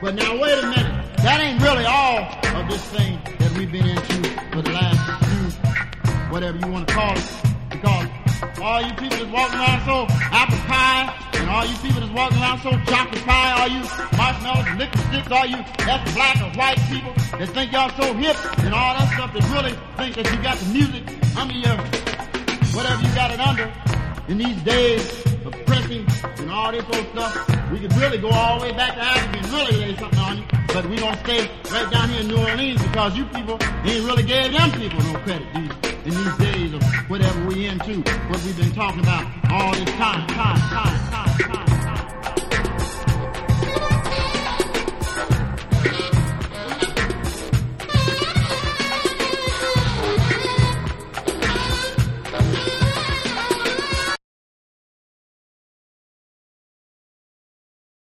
But now wait a minute. That ain't really all of this thing that we've been into for the last few, whatever you want to call it. Because all you people that's walking around so apple pie, and all you people that's walking around so chocolate pie, all you marshmallows and liquor sticks, all you that's black or white people that think y'all so hip and all that stuff that really think that you got the music under your, whatever you got it under, in these days of pressing and all this old stuff, we could really go all the way back to Africa and really lay something on you. But we gonna stay right down here in New Orleans because you people ain't really gave them people no credit in these days of whatever we into, what we've been talking about all this time.